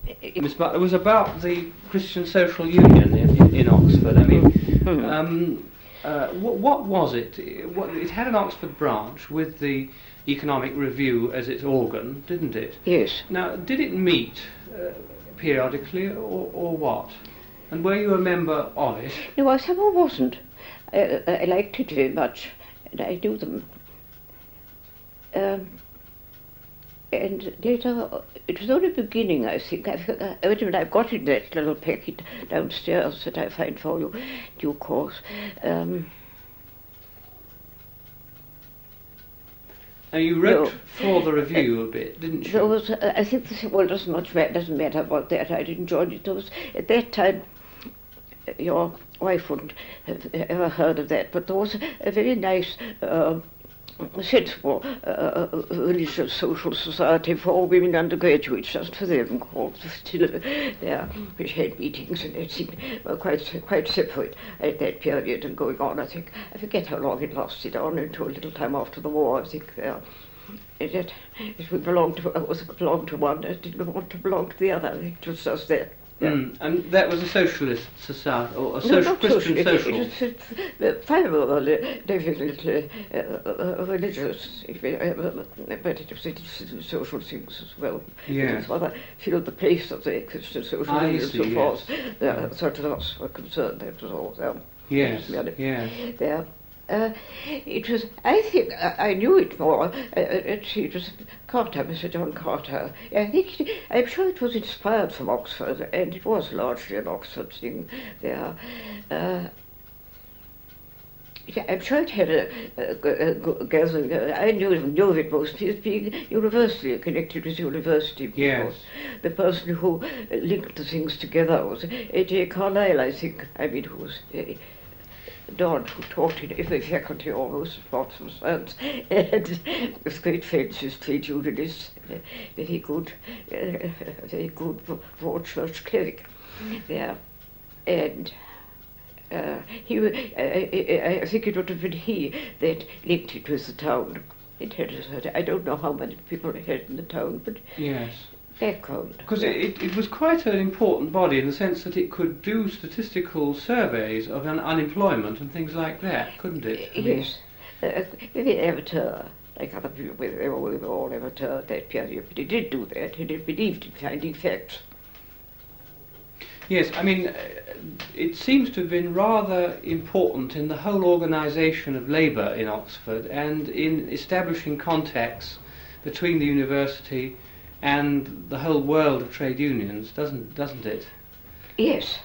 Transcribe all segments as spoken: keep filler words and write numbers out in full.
Miss Butler, was about the Christian Social Union in, in, in Oxford. I mean, mm-hmm. um, uh, what, what was it? What, it had an Oxford branch with the Economic Review as its organ, didn't it? Yes. Now, did it meet uh, periodically, or, or what? And were you a member of it? No, I somehow wasn't. I, I liked it very much, and I knew them. Um, and later, it was only beginning, I think. I've, uh, wait a minute, I've got it in that little packet downstairs that I find for you, due course. Um, And you wrote no. for the review a bit, didn't you? There was, uh, I think, this, well, it doesn't much matter, doesn't matter about that. I didn't join it. There was, at that time, your wife wouldn't have ever heard of that, but there was a, a very nice, uh, sensible uh, religious social society for women undergraduates, just for them, called still there, which had meetings, and it seemed well, quite quite separate at that period and going on. I think I forget how long it lasted on until a little time after the war. I think there. It, it, it belonged to, it was belonged to one. It didn't want to belong to the other. I think it was just there. Yeah. Mm. And that was a socialist society, or a no, social, not Christian social. social? It, it, it, it, primarily, definitely uh, uh, religious, uh, but it was, it was social things as well. Yeah. It was rather filled the place of the Christian social I union see, so forth. yes. Uh, yeah. Certain of us were concerned that was all there. Yes, yes. There. Uh, it was, I think, I, I knew it more, uh, it was Carter, Mister John Carter. I think, it, I'm sure it was inspired from Oxford, and it was largely an Oxford thing there. Uh, I'm sure it had a, a, a, a gathering, I knew, knew of it mostly as being university, connected with university. Yes. The person who linked the things together was A J Carlyle, I think, I mean, who was... Uh, Don, who taught in every faculty almost, lots of science, and was great friends with trade unionists, very good, uh, very good broad church cleric there. And uh, he, uh, I, I think it would have been he that linked it with the town. It had, I don't know how many people it had in the town, but yes. Background. Because it, it was quite an important body in the sense that it could do statistical surveys of un- unemployment and things like that, couldn't it? I yes. Mean, uh, maybe amateur, like other people, they were, we were all amateur at that period, but he did do that, and he believed in finding facts. Yes, I mean, uh, it seems to have been rather important in the whole organisation of labour in Oxford and in establishing contacts between the university and the whole world of trade unions, doesn't doesn't it? Yes.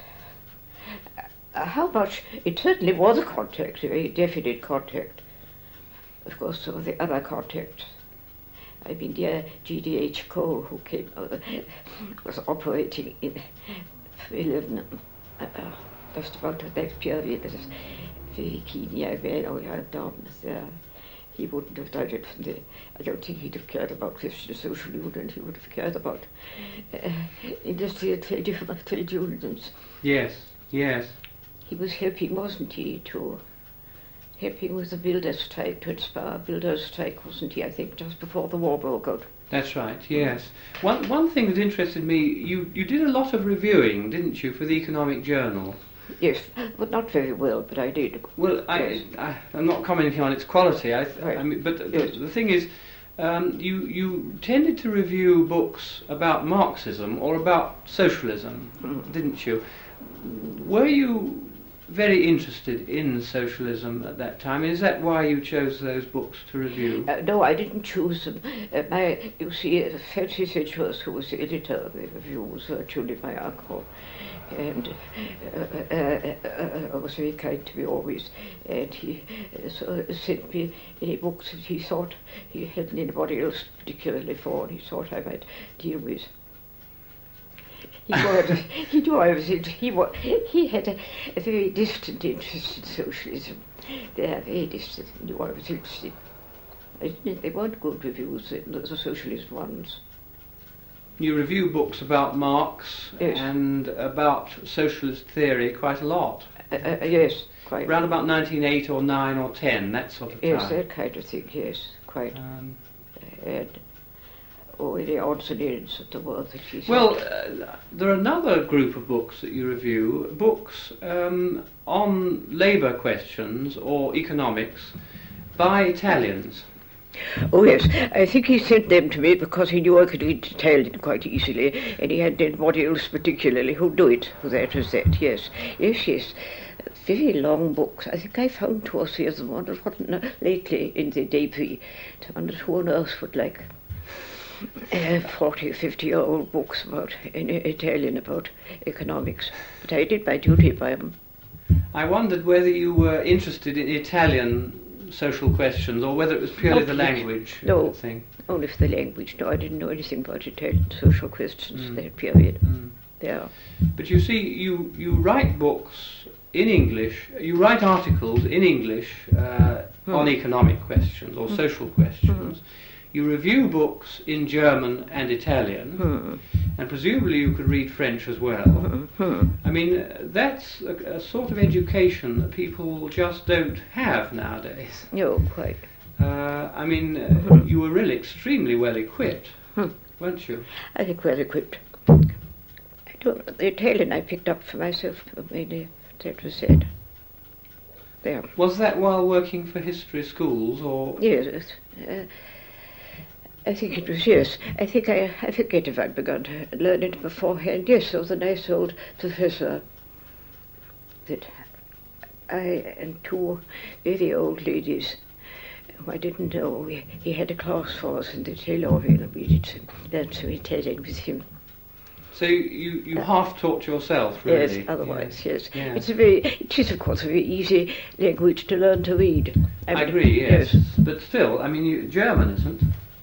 Uh, how much? It certainly was a contact, a very definite contact. Of course, some of the other contacts. I mean, dear G D H Cole, who came, uh, was operating in eleven, uh, just about that period, as very keen young man, all young dames there. He wouldn't have done it from the, I don't think he'd have cared about Christian Social Union, he would have cared about uh, industry and trade, trade unions. Yes, yes. He was helping, wasn't he, to, helping with the builders' strike, to inspire builders' strike, wasn't he, I think, just before the war broke out. That's right, yes. One one thing that interested me, you, you did a lot of reviewing, didn't you, for the Economic Journal? Yes, but not very well, but I did. Well, I, yes. I, I'm not commenting on its quality, I, right. I mean, but yes. the, the thing is, um, you, you tended to review books about Marxism or about socialism, mm. didn't you? Were you very interested in socialism at that time? Is that why you chose those books to review? Uh, no, I didn't choose them. Uh, my, you see, uh, Fancy Sedgeworth, who was the editor of the review, was virtually my uncle. And uh, uh, uh, uh, was very kind to me always, and he uh, so sent me any books that he thought he hadn't anybody else particularly for, and he thought I might deal with. He was, he knew I was in, he was, he had a, a very distant interest in socialism. They are very distant. He knew I was interested. I didn't, they weren't good reviews, the, the socialist ones. You review books about Marx yes. and about socialist theory quite a lot. Uh, uh, yes, quite. Around about nineteen oh eight or nine or ten, that sort of yes, time. Yes, that kind of thing, yes, quite. Um, and oh, the odds and ends of the world that he's Well, uh, there are another group of books that you review, books um, on labour questions or economics by Italians. Oh yes, I think he sent them to me because he knew I could read Italian quite easily, and he had anybody else particularly who'd do it. That was that, yes. Yes, yes. Very long books. I think I found two or three of them. I wondered what n- lately in the D P. I wondered who on earth would like uh, forty or fifty year old books about in Italian about economics. But I did my duty by them. I wondered whether you were interested in Italian social questions or whether it was purely Not the much. language No. thing. Only for the language. No, I didn't know anything about Italian social questions Mm. that period. Mm. There. But you see, you, you write books in English, you write articles in English uh, Hmm. on economic questions or social questions. You review books in German and Italian, Hmm. and presumably you could read French as well. Hmm. I mean, uh, that's a, a sort of education that people just don't have nowadays. No, quite. Uh, I mean, uh, you were really extremely well equipped, Hmm. weren't you? I think well equipped. I don't know, the Italian I picked up for myself, mainly, that was it. There. Was that while working for history schools, or Yes, uh, I think it was, yes. I think I, I forget if I'd begun to learn it beforehand. Yes, there was a nice old professor that I and two very old ladies who I didn't know. He, he had a class for us in the Taylorville, and we did some, learn some Italian with him. so you, you Uh, half taught yourself, really? Yes, otherwise, yes. Yeah. It's a very, it is of course a very easy language to learn to read. I mean, agree, yes. But still, I mean, you, German isn't.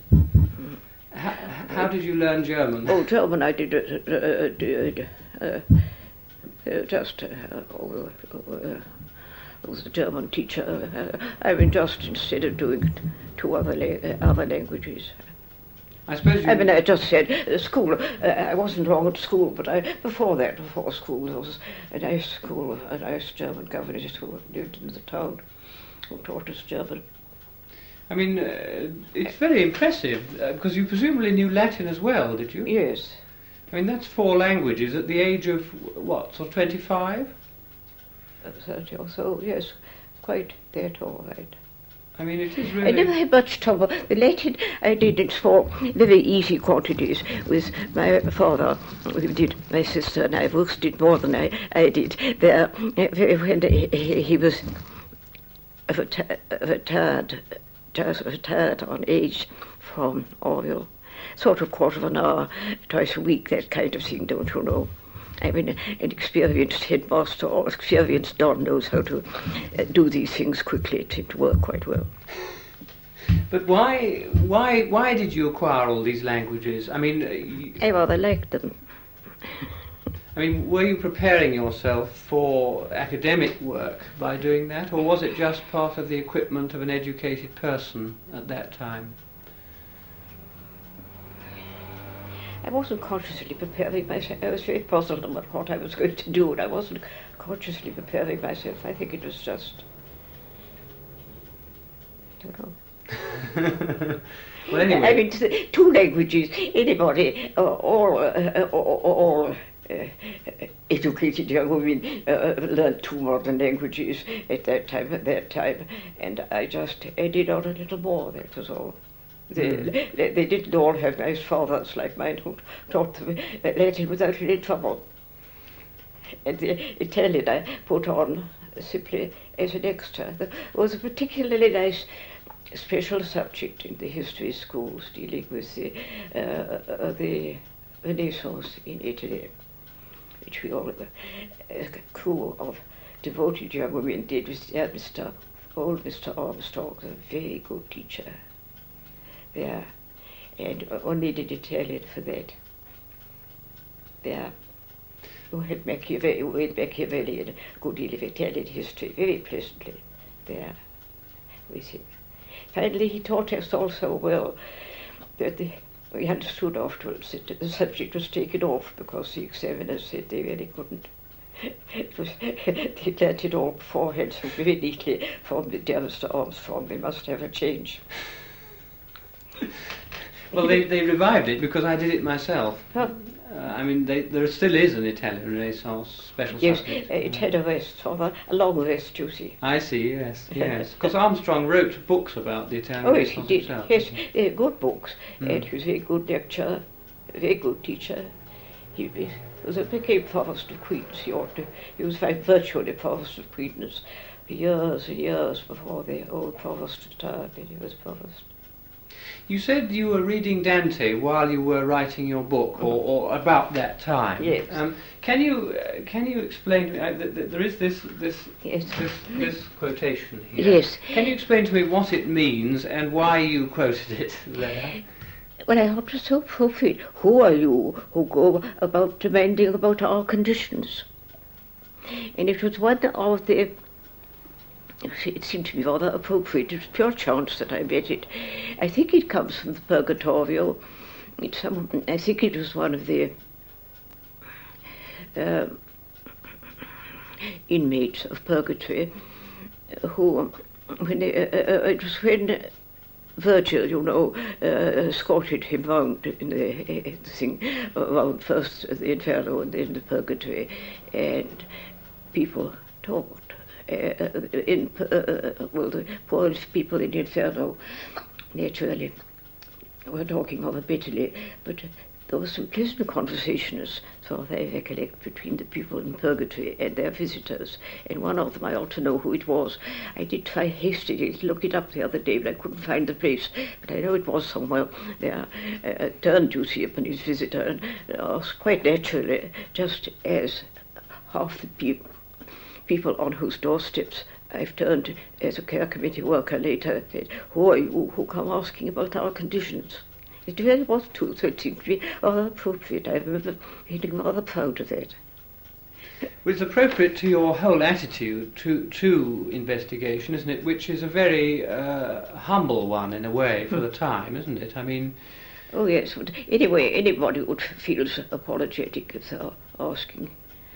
How, how did you learn German? Oh, German I did, uh, uh, did uh, uh, just, uh, oh, uh, was a German teacher. Uh, I mean, just instead of doing two other, la- uh, other languages. I suppose you... I mean, I just said uh, school. Uh, I wasn't long at school, but I before that, before school, there was a nice school, a nice German governess who lived in the town, who taught us German. I mean, uh, it's very impressive, uh, because you presumably knew Latin as well, did you? Yes. I mean, that's four languages at the age of, what, sort of twenty-five? Uh, thirty or so, yes, quite that all right. I mean, it is I really... never had much trouble. The Latin I did in small, very easy quantities with my father. We did, my sister and I both did more than I, I did. There, when he, he was retired, retired, just retired on age from Orville, sort of quarter of an hour, twice a week, that kind of thing, don't you know? I mean, an experienced headmaster or experienced don knows how to uh, do these things quickly. It seemed to work quite well. But why, why, why did you acquire all these languages? I mean, uh, you, I rather liked them. I mean, were you preparing yourself for academic work by doing that, or was it just part of the equipment of an educated person at that time? I wasn't consciously preparing myself. I was very puzzled about what I was going to do, and I wasn't consciously preparing myself. I think it was just, I don't know. Well, anyway. I mean, t- two languages, anybody, uh, all, uh, all, all uh, educated young women uh, learned two modern languages at that time, at that time, and I just added on a little more, that was all. They, Mm. they, they didn't all have nice fathers like mine who taught them Latin without any trouble. And the Italian I put on simply as an extra. There was a particularly nice special subject in the history schools dealing with the, uh, uh, the Renaissance in Italy, which we all, a crew of devoted young women did with uh, Mister old Mister Armstrong, a very good teacher. Yeah, and only did Italian for that. Yeah, who had Machiavelli, who had Machiavelli and a good deal of Italian history, very pleasantly there with him. Finally, he taught us all so well that the, we understood afterwards that the subject was taken off because the examiners said they really couldn't. It was, they learnt it all beforehand so very neatly from the dear Mister Armstrong. They must have a change. Well, they, they revived it because I did it myself. Huh? Uh, I mean, they, there still is an Italian Renaissance special Yes, subject. uh, it had a vest, or a, a long vest, you see. I see, yes, yes. Because Armstrong wrote books about the Italian Oh, yes, he Renaissance did. himself. Yes, uh, good books. Mm. And he was a very good lecturer, a very good teacher. He was, was a became Provost of Queen's. He ought to, he was very virtually Provost of Queen's years and years before the old Provost retired, and he was Provost. You said you were reading Dante while you were writing your book, or, or about that time. Yes. Um, can you uh, can you explain to me? Uh, th- th- there is this this, Yes. this this quotation here. Yes. Can you explain to me what it means and why you quoted it there? Well, I thought it was so appropriate. Who are you who go about demanding about our conditions? And it was one of the, it seemed to me rather appropriate. It was pure chance that I met it. I think it comes from the Purgatorio. It's some, I think it was one of the uh, inmates of Purgatory who, when they, uh, uh, it was when Virgil, you know, uh, escorted him round in the, uh, the thing, around first the Inferno and then the Purgatory, and people talked. Uh, in uh, well, the poor people in the Inferno, naturally, were talking rather bitterly, but there was some pleasant conversations, so I recollect, between the people in Purgatory and their visitors, and one of them, I ought to know who it was. I did try hastily to look it up the other day, but I couldn't find the place, but I know it was somewhere there. Uh, I turned to see upon his visitor and asked quite naturally, just as half the people people on whose doorsteps I've turned as a care committee worker later, said, who are you who come asking about our conditions? It really was true, so it seemed to be rather appropriate. I remember feeling rather proud of that. Well, it's appropriate to your whole attitude to to investigation, isn't it? Which is a very uh, humble one in a way for the time, isn't it? I mean... Oh yes, but anyway, anybody would feel apologetic if they're asking.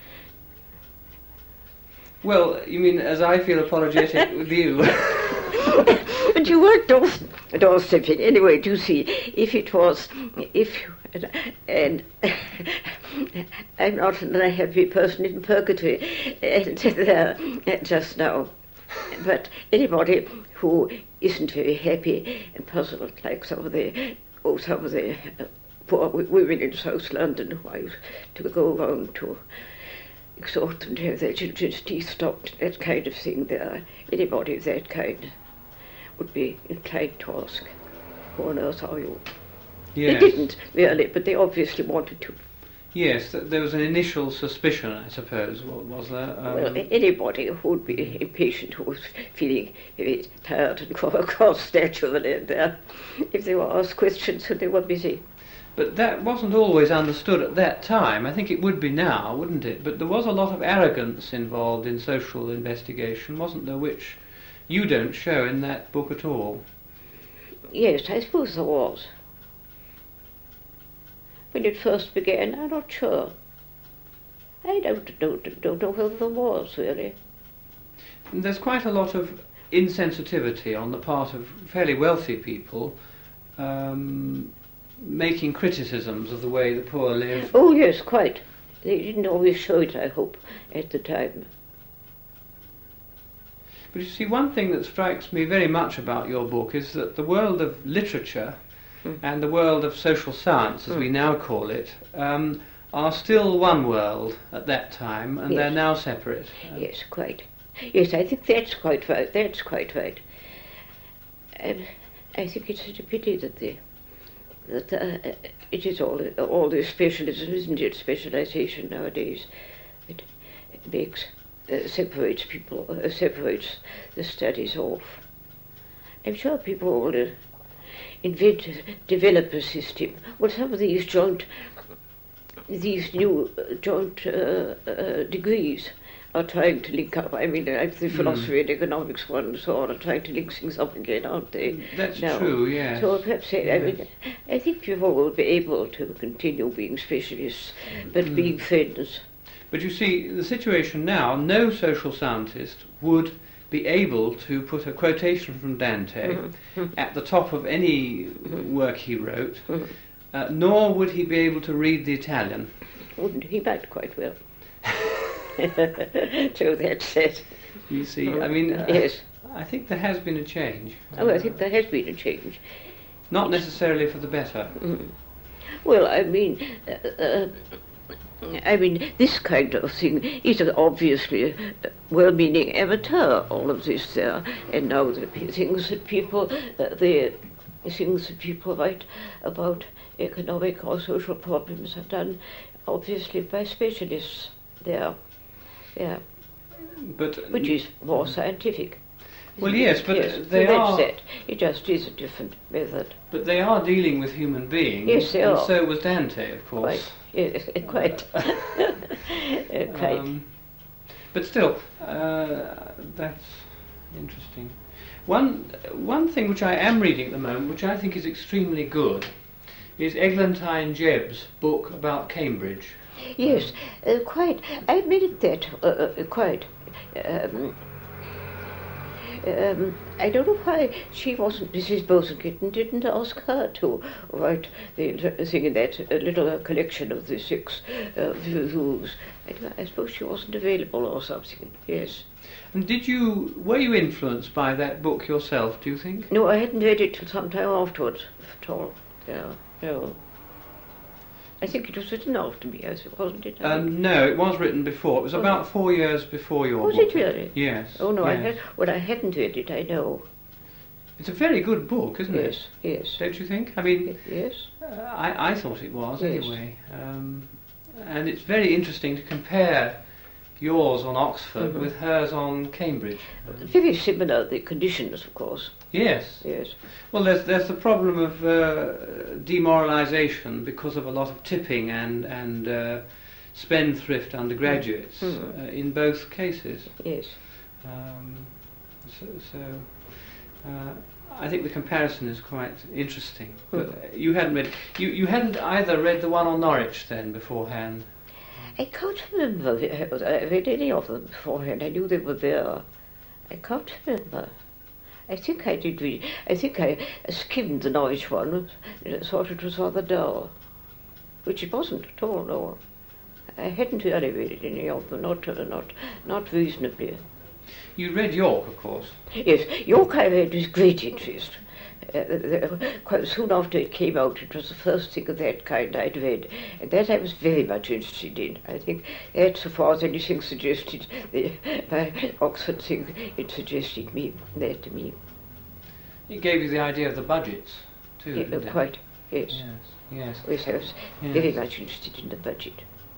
Well, you mean as I feel apologetic with you? But you weren't door, doorstepping. Anyway, do you see, if it was, if, and I'm not an unhappy person in Purgatory and there just now, but anybody who isn't very happy and puzzled, like some of the, oh, some of the poor women in South London who I used to go around to exhort them to have their children's teeth stopped, that kind of thing there. Anybody of that kind would be inclined to ask, who on earth are you? Yes. They didn't, really, but they obviously wanted to. Yes, th- there was an initial suspicion, I suppose, wa- was there? Um, Well, anybody who would be impatient, who was feeling very tired and cross naturally, and there, if they were asked questions, so they were busy. But that wasn't always understood at that time. I think it would be now, wouldn't it? But there was a lot of arrogance involved in social investigation, wasn't there, which you don't show in that book at all. Yes, I suppose there was. When it first began, I'm not sure. I don't, don't, don't know whether there was, really. And there's quite a lot of insensitivity on the part of fairly wealthy people, um, making criticisms of the way the poor live. Oh, yes, quite. They didn't always show it, I hope, at the time. But you see, one thing that strikes me very much about your book is that the world of literature mm. and the world of social science, as mm. we now call it, um, are still one world at that time, and yes. they're now separate. Yes, quite. Yes, I think that's quite right. That's quite right. And I think it's such a pity that the that uh, it is all all this specialism, isn't it? Specialization nowadays, it makes uh, separates people, uh, separates the studies off. I'm sure people will uh, invent, develop a system. Well, some of these joint, these new uh, joint uh, uh, degrees are trying to link up. I mean, like the philosophy mm. and economics ones, so on, are trying to link things up again, aren't they? That's now? true, yes. So perhaps, yes. I mean, I think people will be able to continue being specialists, but mm. being friends. But you see, the situation now, no social scientist would be able to put a quotation from Dante Mm-hmm. at the top of any work he wrote, uh, nor would he be able to read the Italian. Wouldn't he? Might quite well. So that's it. You see, I mean, uh, Yes. I think there has been a change. Oh, I think there has been a change. Not necessarily for the better. Well, I mean, uh, uh, I mean, this kind of thing is obviously a well-meaning amateur. All of this there, and now the p- things that people, uh, the things that people write about economic or social problems are done, obviously by specialists. There, yeah, But which is more scientific. well, isn't yes, it? but yes. they so are. that's it. It just is a different method. But they are dealing with human beings. Yes, they and are. so was Dante, of course. Quite, yes, quite, Uh, quite. Um, but still, uh, that's interesting. One one thing which I am reading at the moment, which I think is extremely good, is Eglantine Jebb's book about Cambridge. Yes, uh, quite. I admitted that uh, uh, quite. Um, um, I don't know why she wasn't, Missus Bosenkitten didn't ask her to write the inter- thing in that uh, little uh, collection of the six uh, views. I, don't- I suppose she wasn't available or something. Yes. And did you were you influenced by that book yourself? Do you think? No, I hadn't read it till some time afterwards at all. Yeah, no. I think it was written after me, as it wasn't it? I think? Um, no, it was written before. It was Was about four years before your Was book. it really? Yes. Oh no, I yes. had. Well, I hadn't read it. I know. It's a very good book, isn't it? Yes, yes, Don't you think? I mean, yes. uh, I, I thought it was Yes. anyway. Um, and it's very interesting to compare yours on Oxford Mhm. with hers on Cambridge. Um, Very similar, the conditions, of course. yes. Yes. Well, there's there's the problem of uh, demoralisation because of a lot of tipping and and uh, spendthrift undergraduates Mhm. uh, in both cases. Yes. Um, so, so uh, I think the comparison is quite interesting. But uh, you hadn't read you you hadn't either read the one on Norwich then beforehand. I can't remember whether I read any of them beforehand. I knew they were there. I can't remember. I think I did read. I think I skimmed the Norwich one and thought it was rather dull, which it wasn't at all. No, I hadn't really read any of them. Not uh, not not reasonably. You read York, of course. Yes, York I read with great interest. Uh, the, quite soon after it came out, it was the first thing of that kind I'd read, and that I was very much interested in. I think that, so far as anything suggested, the my Oxford thing, it suggested me that to me. It gave you the idea of the budgets too. Yeah, didn't it? quite, yes. Yes. Yes. Yes, I was Yes. very much interested in the budget.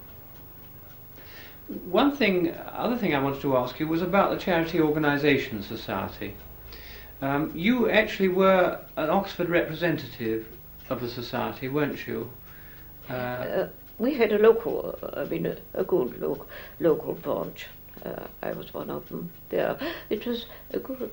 One thing, other thing I wanted to ask you was about the Charity Organisation Society. Um, you actually were an Oxford representative of the society, weren't you? Uh, Uh, we had a local, uh, I mean, a, a good lo- local branch. Uh, I was one of them there. It was a good,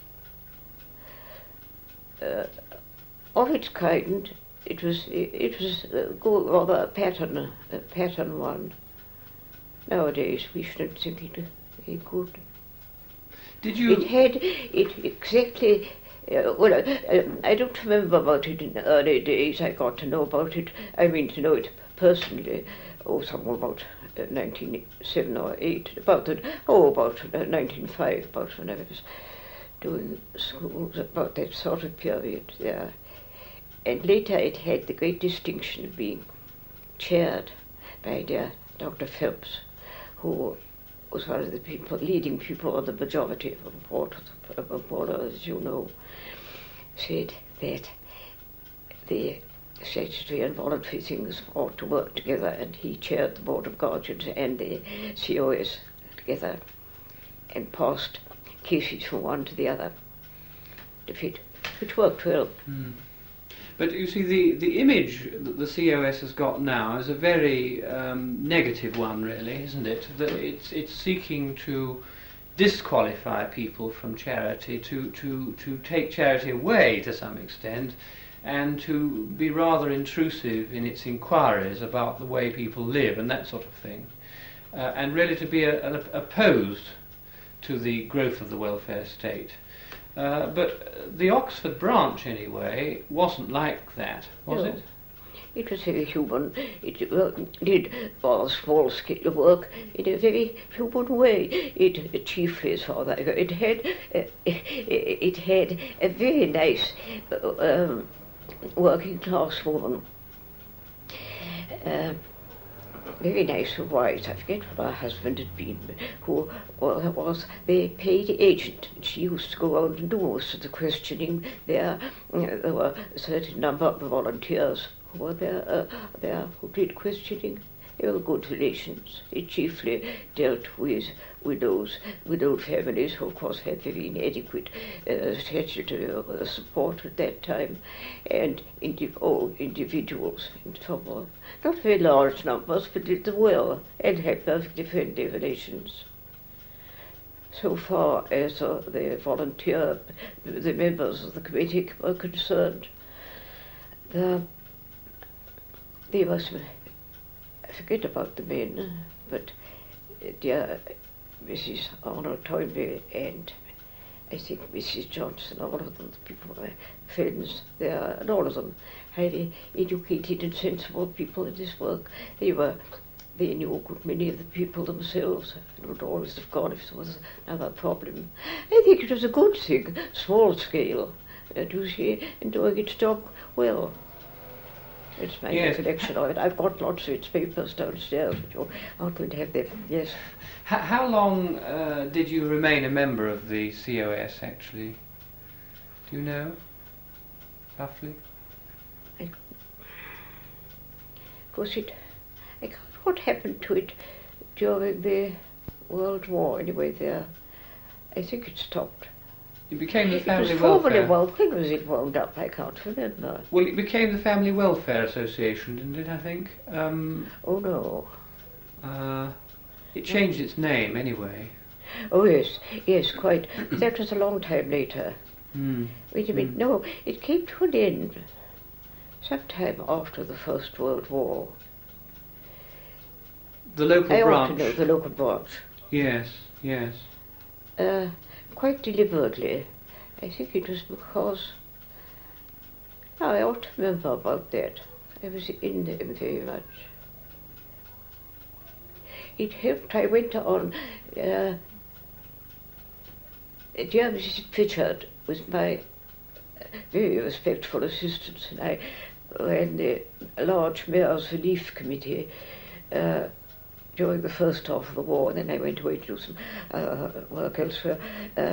uh, of its kind. It was, it, it was a good, rather a pattern, a pattern one. Nowadays, we shouldn't think it very good. did you? It had it exactly. Uh, well, uh, I don't remember about it in the early days. I got to know about it. I mean, to know it personally. Oh, somewhere about uh, nineteen oh seven or eight. About the oh, about uh, nineteen oh five. About when I was doing schools. About that sort of period there. And later, it had the great distinction of being chaired by dear Doctor Phelps, who was one of the people, leading people on the majority of the board, of the board, as you know, said that the statutory and voluntary things ought to work together, and he chaired the Board of Guardians and the C O S together and passed cases from one to the other to fit, which worked well. Hmm. But you see, the, the image that the C O S has got now is a very um, negative one, really, isn't it? That it's it's seeking to disqualify people from charity, to, to, to take charity away to some extent, and to be rather intrusive in its inquiries about the way people live and that sort of thing, uh, and really to be a, a, opposed to the growth of the welfare state. Uh, but the Oxford branch, anyway, wasn't like that, was No. it? It was very human. It uh, did all small-scale work in a very human way. It, it chiefly, as far as I go, it had uh, it had a very nice uh, um, working-class woman. Uh, very nice and wise. I forget what her husband had been, who was the paid agent. She used to go out and do most of the questioning there. There were a certain number of volunteers who were there, uh, there who did questioning. They were good relations. They chiefly dealt with widows, widowed families who of course had very inadequate uh, statutory uh, support at that time, and indi- oh, individuals and so on. Not very large numbers, but did them well and had perfectly friendly relations. So far as uh, the volunteer, the members of the committee were concerned, the They was, I forget about the men, but uh, dear Missus Arnold Toynbee and I think Missus Johnson, all of them, the people were friends there, and all of them highly educated and sensible people in this work. They were, they knew a good many of the people themselves and would always have gone if there was another problem. I think it was a good thing, small scale, uh, to see, and doing its job well. It's my Yes. recollection of it. I've got lots of its papers downstairs, but you aren't going to have them. Yes. H- how long uh, did you remain a member of the C O S, actually? Do you know, roughly? I, of course, it, I can't what happened to it during the World War, anyway, there. I think it stopped. It became the It Family was formerly, Welfare. well, when was it wound up? I can't remember. Well, it became the Family Welfare Association, didn't it, I think? Um, Oh, no. uh, it changed its name, anyway. Oh, yes, yes, quite. That was a long time later. Hmm. Wait a minute, Hmm. no, it came to an end sometime after the First World War. The local I ought branch. to know the local branch. Yes, yes. Uh, quite deliberately. I think it was because, no, I ought to remember about that. I was in them very much. It helped. I went on, uh, dear Missus Pritchard was my very respectful assistant, and I ran the large Mayor's Relief Committee uh, during the first half of the war, and then I went away to do some uh, work elsewhere. Uh,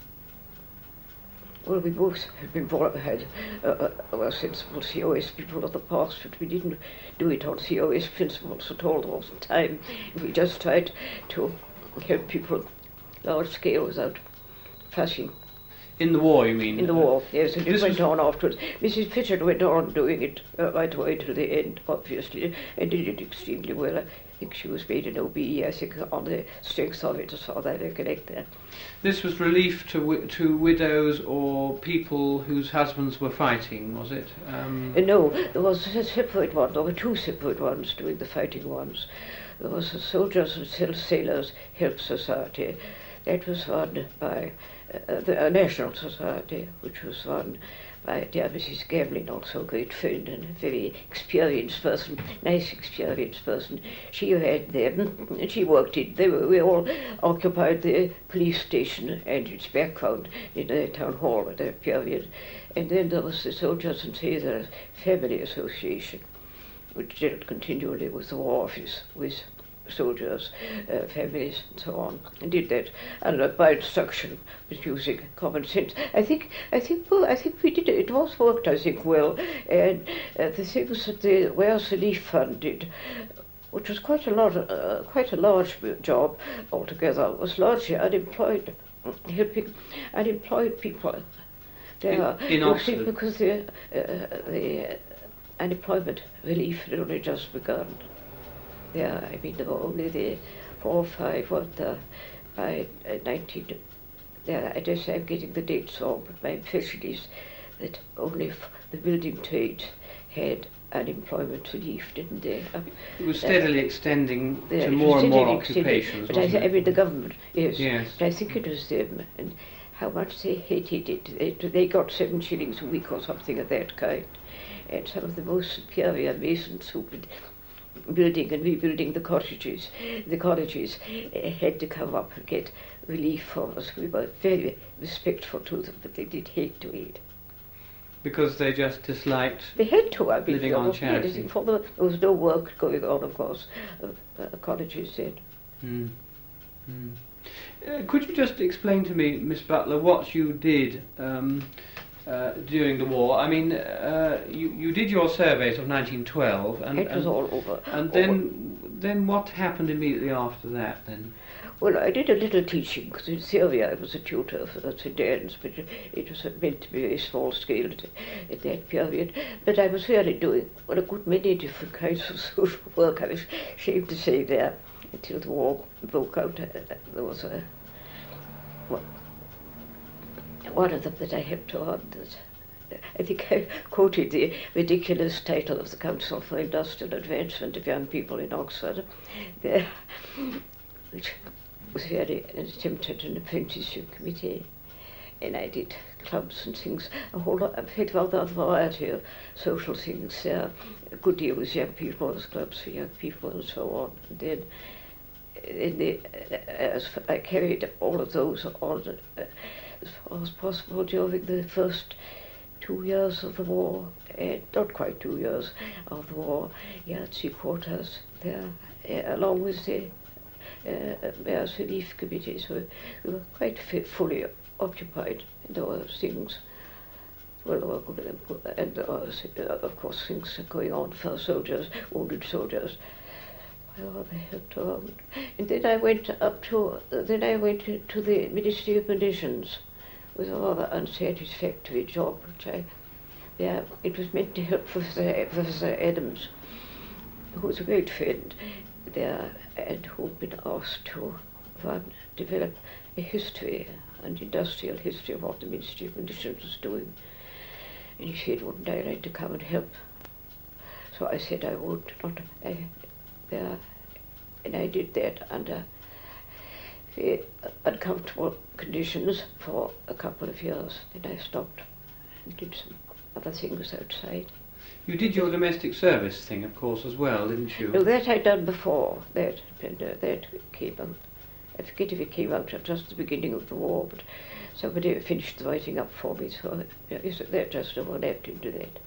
well, we both had been brought, had uh, were sensible C O S people of the past, but we didn't do it on C O S principles at all. There wasn't time. We just tried to help people large scale without fussing. In the war, you mean? In the war, yes, and it This went was- on afterwards. Missus Pritchard went on doing it uh, right away till the end, obviously, and did it extremely well. I think she was made an O B E, I think, on the strength of it, as far as I recollect that. This was relief to wi- to widows or people whose husbands were fighting, was it? Um, Uh, no, there was a separate one, there were two separate ones doing the fighting ones. There was the Soldiers and Sail- Sailors Help Society. That was run by uh, the uh, National Society, which was run by dear Missus Gamlin, also a great friend and a very experienced person, nice experienced person. She had them, and she worked it. They were, we all occupied the police station and its background in the town hall at that period. And then there was the Soldiers and Sailors Family Association, which dealt continually with the War Office, with soldiers, uh, families, and so on, and did that, and uh, by instruction, but using common sense. I think, I think, well, I think we did it. It was worked, I think, well, and uh, the things that the Wales Relief Fund did, which was quite a lot, uh, quite a large job altogether, was largely unemployed, helping unemployed people. There, In- in you see, Oxford? because the uh, the unemployment relief had only just begun. Yeah, I mean, there were only the four or five, what, the, by uh, nineteen, yeah, I guess I'm getting the dates wrong, but my impression is that only f- the building trades had unemployment relief, didn't they? Uh, It was steadily uh, extending to more and more extending, occupations, but wasn't I, it? I mean, the government, yes. Yes. But I think it was them, and how much they hated it. They, they got seven shillings a week or something of that kind. And some of the most superior masons who were building and rebuilding the cottages, the colleges, uh, had to come up and get relief for us. We were very respectful to them, but they did hate to eat. Because they just disliked They had to, I mean, living on charity. For the, there was no work going on, of course, uh, uh, colleges said. Mm. Mm. Uh, could you just explain to me, Miss Butler, what you did um, uh, during the war? I mean, uh, you, you did your surveys of nineteen twelve, and it was and, all over. And then, then what happened immediately after that? Then, well, I did a little teaching because in theory I was a tutor for the Saint Anne's, but it was meant to be very small scale at, at that period. But I was really doing well a good many different kinds of social work. I was ashamed to say there. Until the war broke out, uh, there was a well, one of them that I helped on. That I think I quoted the ridiculous title of the Council for Industrial Advancement of Young People in Oxford, the, which was really an attempt at an apprenticeship committee. And I did clubs and things, a whole lot, in fact, rather a variety of social things there. A good deal with young people, there was clubs for young people and so on. And then in the, uh, as I carried all of those on uh, as far as possible during the first two years of the war, and not quite two years of the war, yeah, three quarters there, uh, along with the uh, Mayor's Relief Committees. We, we were quite f- fully occupied in those things. Well, and there was, uh, of course, things going on for soldiers, wounded soldiers. Well, they helped around. And then I went up to, uh, then I went to, to the Ministry of Munitions with a rather unsatisfactory job, which I, yeah, it was meant to help Professor, Professor Adams, who was a great friend there, and who'd been asked to run, develop a history, an industrial history of what the Ministry of Munitions was doing. And he said, wouldn't I like to come and help? So I said I would, not, I, yeah, and I did that under very uncomfortable conditions for a couple of years. Then I stopped and did some other things outside. You did your domestic service thing, of course, as well, didn't you? No, that I'd done before. That and, uh, that came out. I forget if it came out at just the beginning of the war, but somebody finished the writing up for me, so uh, that just overlapped into that.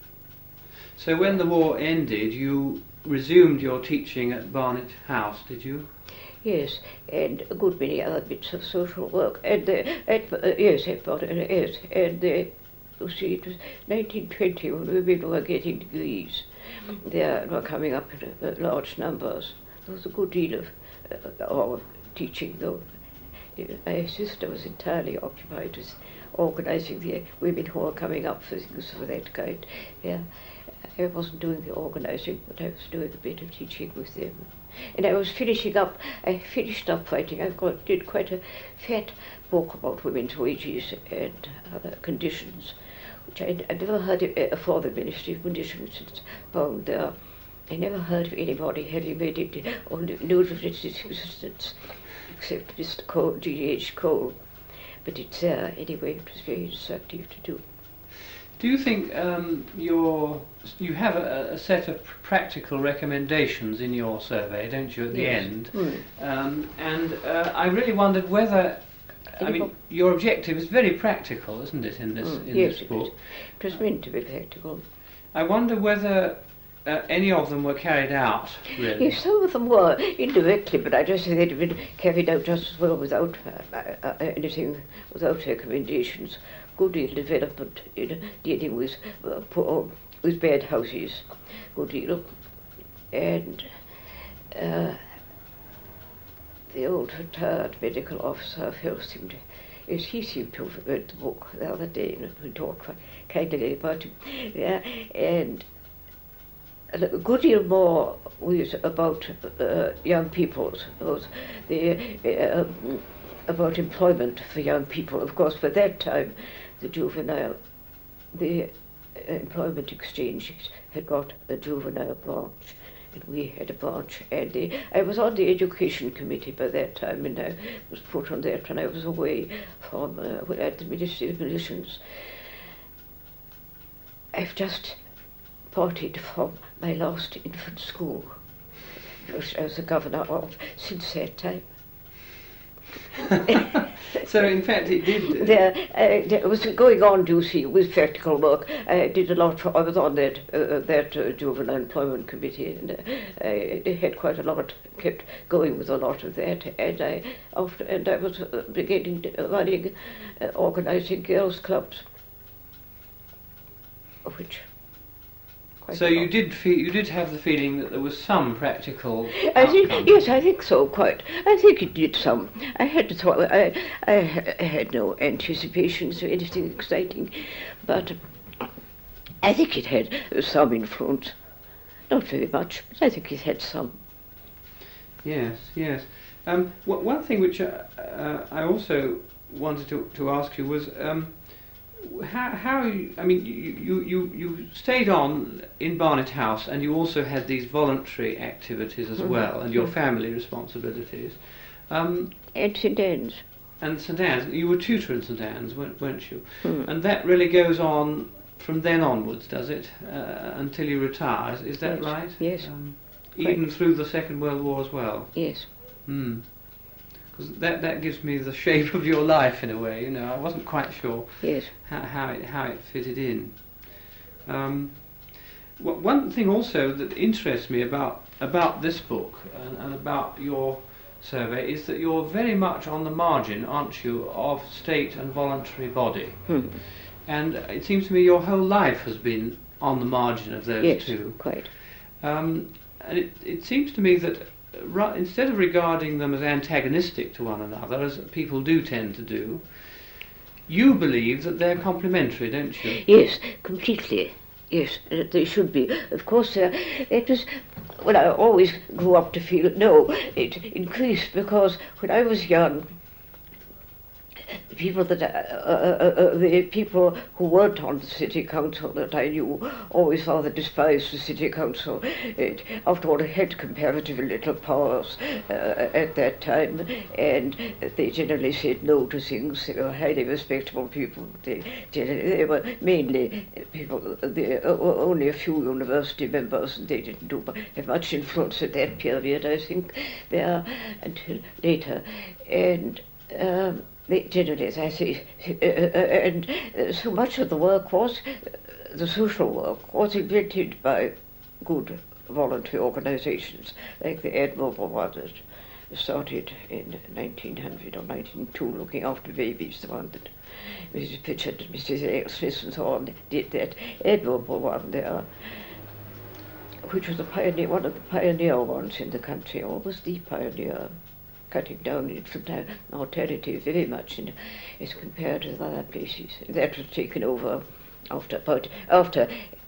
So when the war ended, you resumed your teaching at Barnet House, did you? Yes, and a good many other bits of social work. And uh, at, uh, yes, at Barnet, yes, and uh, you see, it was nineteen twenty when women were getting degrees. They were coming up in uh, large numbers. There was a good deal of uh, of teaching, though. My sister was entirely occupied with organising the women who were coming up for things of that kind. Yeah. I wasn't doing the organising, but I was doing a bit of teaching with them. And I was finishing up, I finished up writing, I got, did quite a fat book about women's wages and other conditions, which I, I never heard of uh, for the Ministry of Munitions. It's found there. I never heard of anybody having made it or knew of its existence, except Mister Cole, G H Cole. But it's there anyway, it was very instructive to do. Do you think um, your, you have a, a set of practical recommendations in your survey, don't you, at the yes. end? Mm. Um, and uh, I really wondered whether, I mean, your objective is very practical, isn't it, in this, Mm. in yes, this book? It, it was meant to be practical. I wonder whether uh, any of them were carried out, really. Yes, some of them were, indirectly, but I just think they'd have been carried out just as well without uh, uh, anything, without recommendations. Good deal development in dealing with uh, poor, with bad houses, good deal, and uh, the old retired medical officer of health seemed, as he seemed to have read the book the other day, and we talked kindly about him, yeah, and a good deal more was about uh, young people, those the. Uh, um, about employment for young people. Of course, by that time, the juvenile, the uh, employment exchange had got a juvenile branch, and we had a branch. And the, I was on the education committee by that time, and I was put on that when I was away from uh, at the Ministry of Militions. I've just parted from my last infant school, which I was the governor of since that time. So in fact it did... There, uh, there was going on, do you see, with practical work. I did a lot, for, I was on that uh, that uh, Juvenile Employment Committee, and uh, I had quite a lot, kept going with a lot of that, and I, after, and I was uh, beginning to, uh, running, uh, organising girls' clubs, which... So you did feel, you did have the feeling that there was some practical I think, outcome. yes, I think so, quite. I think it did some. I had thought, I, I, I had no anticipations of anything exciting, but I think it had some influence. Not very much, but I think it had some. Yes, yes. Um, w- one thing which uh, uh, I also wanted to, to ask you was... Um, How, how you, I mean, you, you, you, you stayed on in Barnet House, and you also had these voluntary activities as Mm-hmm. well, and your family responsibilities. Um, And Saint Anne's. and St Anne's, you were tutor in St Anne's, weren't, weren't you? Mm. And that really goes on from then onwards, does it? Uh, until you retire, is, is that Yes. right? Yes. Um, even through the Second World War as well? Yes. Hmm. Because that, that gives me the shape of your life in a way, you know. I wasn't quite sure Yes. how, how, it, how it fitted in. Um, w- one thing also that interests me about, about this book and, and about your survey is that you're very much on the margin, aren't you, of state and voluntary body. Hmm. And it seems to me your whole life has been on the margin of those Yes, two. quite. Um, and it, it seems to me that Ra- instead of regarding them as antagonistic to one another, as people do tend to do, you believe that they're complementary, don't you? Yes, completely. Yes, uh, they should be. Of course, uh, it was, well, I always grew up to feel, no, it increased because when I was young, the people that, uh, uh, uh, the people who weren't on the city council that I knew always rather despised the city council. It, after all, it had comparatively little powers uh, at that time, and they generally said no to things. They were highly respectable people. They, generally, they were mainly people, they, uh, only a few university members, and they didn't do have much influence at that period, I think, there until later. And um, They generally, as I say, uh, uh, and uh, so much of the work was, uh, the social work, was invented by good voluntary organisations, like the admirable one that started in nineteen hundred or nineteen oh two, looking after babies, the one that Missus Pritchard and Missus A. Smith and so on did, that admirable one there, which was a pioneer, one of the pioneer ones in the country, always the pioneer, cutting down infant mortality very much in, as compared with other places. That was taken over after about after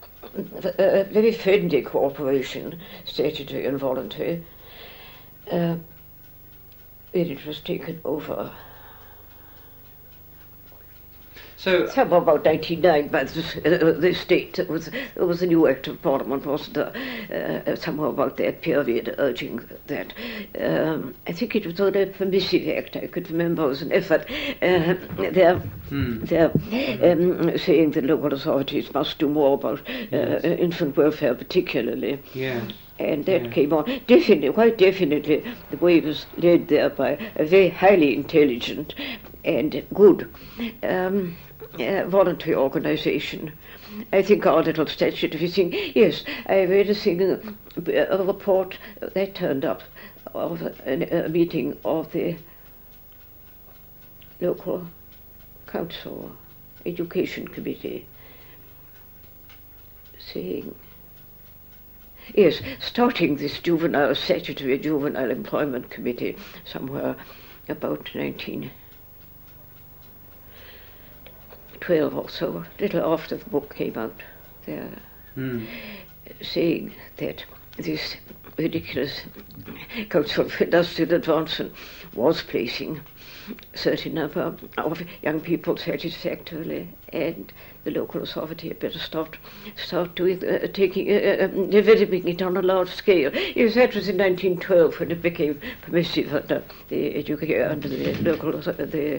a very friendly cooperation, statutory and voluntary. Uh, then it was taken over. So, Somewhere about ninety-nine by the, uh, the state. It was, it was a new Act of Parliament, wasn't there? Uh, somehow about that period, urging that. Um, I think it was only a permissive act, I could remember, it was an effort. Uh, there, hmm. there, um, saying that local authorities must do more about uh, infant welfare particularly. Yeah. And that Yeah. came on, definitely, quite definitely, the way it was led there by a very highly intelligent and good um, uh, voluntary organisation. I think our little statutory thing, yes, I read a thing, a report that turned up of a, a meeting of the local council education committee saying, yes, starting this juvenile, statutory juvenile employment committee somewhere about nineteen twelve or so, little after the book came out there, Hmm. saying that this ridiculous culture of industrial advancement was placing a certain number of young people satisfactorily, and the local authority had better start start doing uh, taking uh, um, developing it on a large scale. Yes, that was in nineteen twelve when it became permissive under the educa- under the local uh, the.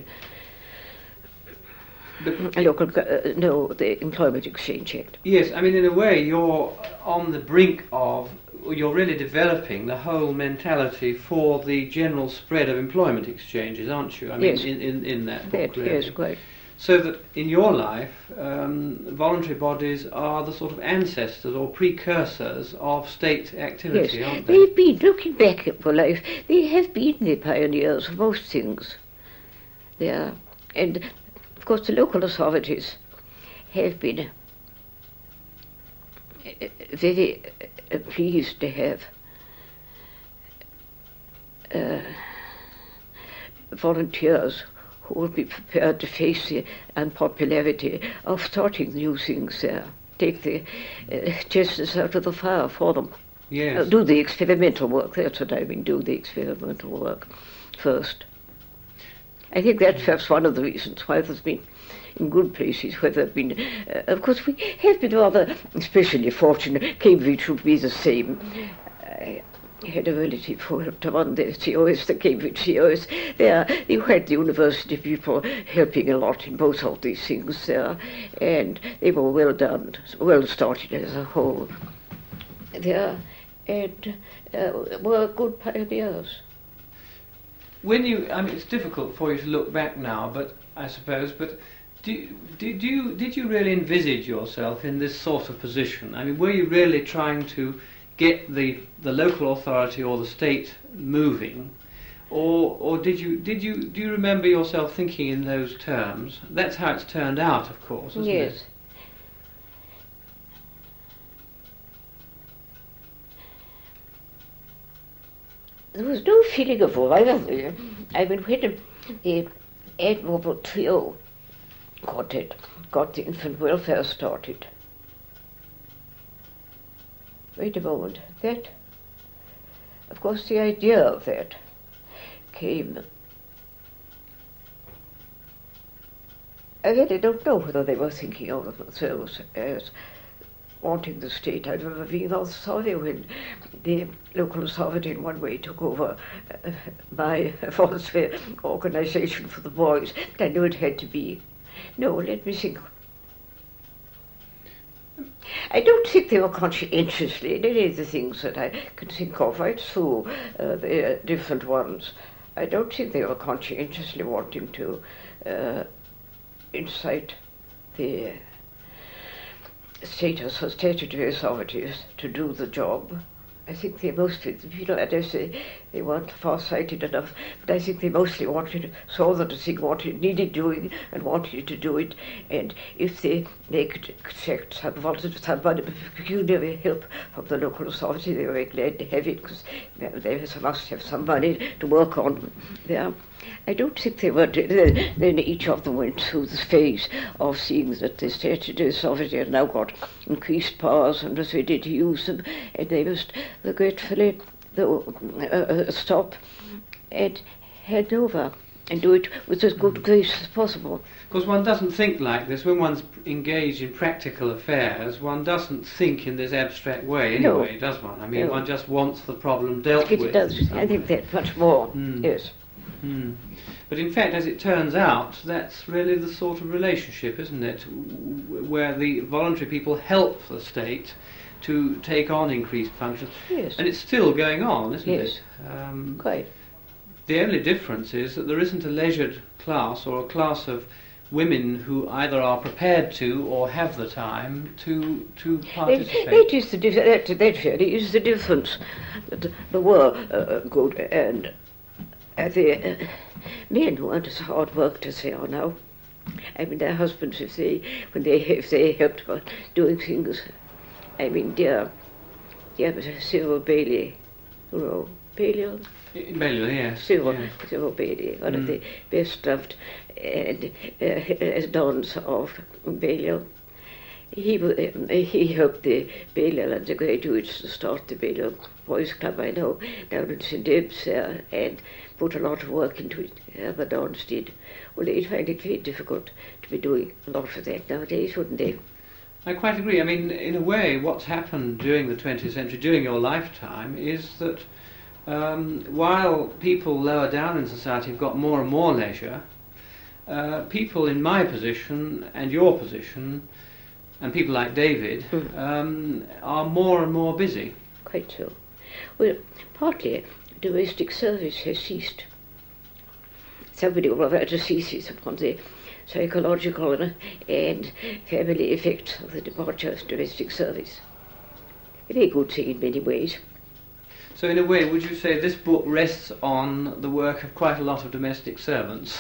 The local, uh, no, the Employment Exchange Act. Yes, I mean, in a way, you're on the brink of, you're really developing the whole mentality for the general spread of employment exchanges, aren't you? I mean, yes. in, in, in that book, that, really. Yes, quite. So that in your life, um, voluntary bodies are the sort of ancestors or precursors of state activity, yes. aren't they? They've been, looking back at my life, they have been the pioneers of most things. They are, and of course the local authorities have been uh, very uh, pleased to have uh, volunteers who will be prepared to face the unpopularity of starting new things there, take the uh, justice out of the fire for them. Yes. Uh, do the experimental work, that's what I mean, do the experimental work first. I think that's perhaps one of the reasons why there's been, in good places where there have been, uh, of course we have been rather especially fortunate. Cambridge would be the same. I had a relative who helped to run the C O S, the Cambridge C O S. There, you had the university people helping a lot in both of these things there, and they were well done, well started as a whole there, and uh, were good pioneers. When you, I mean, it's difficult for you to look back now, but I suppose, but do, did you did you really envisage yourself in this sort of position? I mean, were you really trying to get the the local authority or the state moving, or or did you did you do you remember yourself thinking in those terms? That's how it's turned out, of course, isn't yes. it? There was no feeling of rivalry. I mean, when the admirable trio got it, got the infant welfare started. Wait a moment. That, of course, the idea of that came. I really don't know whether they were thinking of themselves as wanting the state. I remember being rather sorry when the local authority in one way took over uh, my voluntary organisation for the boys. But I knew it had to be. No, let me think. I don't think they were conscientiously in any of the things that I can think of right through uh, the different ones. I don't think they were conscientiously wanting to uh, incite the status or statutory authorities to do the job. I think they mostly, you know, I dare say they weren't far-sighted enough, but I think they mostly wanted, saw that the thing wanted, needed doing and wanted to do it, and if they, they could accept some, wanted somebody pecuniary help from the local authority, they were very glad to have it, because they must have some money to work on there. I don't think they were. Then each of them went through the phase of seeing that the statutory authority had now got increased powers and was ready to use them, and they must regretfully uh, stop and hand over and do it with as good grace as possible. Because one doesn't think like this when one's engaged in practical affairs. One doesn't think in this abstract way anyway, no. does one? I mean, no. one just wants the problem dealt it with. It does. I think that much more. Mm. Yes. Mm. But in fact, as it turns out, that's really the sort of relationship, isn't it, where the voluntary people help the state to take on increased functions. Yes. And it's still going on, isn't yes. it? Um, Quite. The only difference is that there isn't a leisured class or a class of women who either are prepared to or have the time to to participate. That is the that, that really is the difference. There were uh, good and uh, the uh, men weren't as hard worked as they are now. I mean, their husbands, if they when they if they helped doing things. I mean, dear, dear Cyril Bailey, you know, Bailey. Bailey, yes. Cyril, yes. Cyril Bailey, one mm. of the best loved and uh, dons of Bailey. He wa- um, he helped the Balliol and the graduates to start the Balliol Boys Club, I know, down in St Ebbs there, and put a lot of work into it. The other Dons did. Well, they'd find it very difficult to be doing a lot of that nowadays, wouldn't they? I quite agree. I mean, in a way, what's happened during the twentieth century, during your lifetime, is that um, while people lower down in society have got more and more leisure, uh, people in my position and your position, and people like David, Mm. um, are more and more busy. Quite so. Well, partly domestic service has ceased. Somebody will have to cease upon the psychological and family effects of the departure of domestic service. A very good thing in many ways. So in a way, would you say this book rests on the work of quite a lot of domestic servants?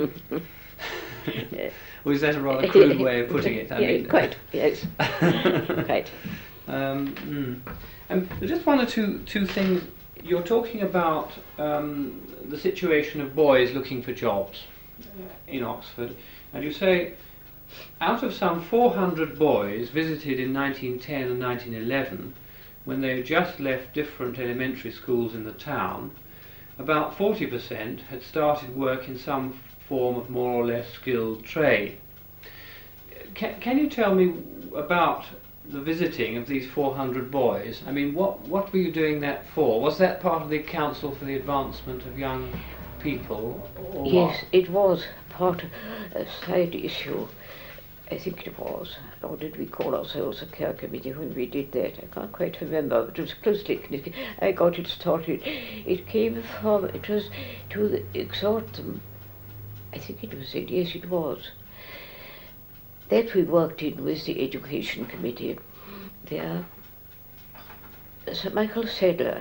Or is that a rather crude way of putting it? I yeah, mean, quite, yes. Quite. Um, mm. um, just one or two, two things. You're talking about um, the situation of boys looking for jobs in Oxford, and you say out of some four hundred boys visited in nineteen ten and nineteen eleven, when they had just left different elementary schools in the town, about forty percent had started work in some form of more or less skilled trade. Can, can you tell me about the visiting of these four hundred boys? I mean, what, what were you doing that for? Was that part of the Council for the Advancement of Young People? Or Yes, what? it was part of a side issue. I think it was. Or did we call ourselves a care committee when we did that? I can't quite remember, but it was closely connected. I got it started. It came from, it was to exhort them. I think it was it, yes it was. That we worked in with the Education Committee. There, Sir Michael Sadler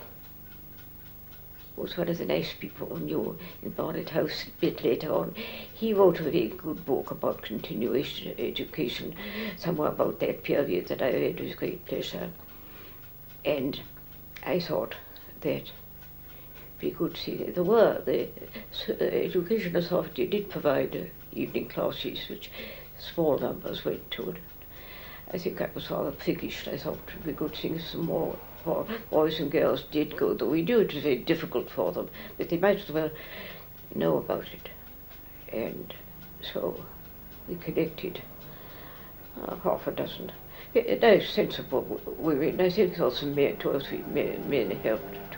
was one of the nice people who knew in Barnet House a bit later on. He wrote a very good book about continuation education, somewhere about that period that I read with great pleasure. And I thought that we could see that there were, the uh, Education Authority did provide uh, evening classes, which small numbers went to. I think I was rather priggish. I thought we could think some more. For boys and girls did go, though we knew it was very difficult for them, but they might as well know about it. And so we collected uh, half a dozen. A nice, sensible women. I think also men, two or three men, men helped.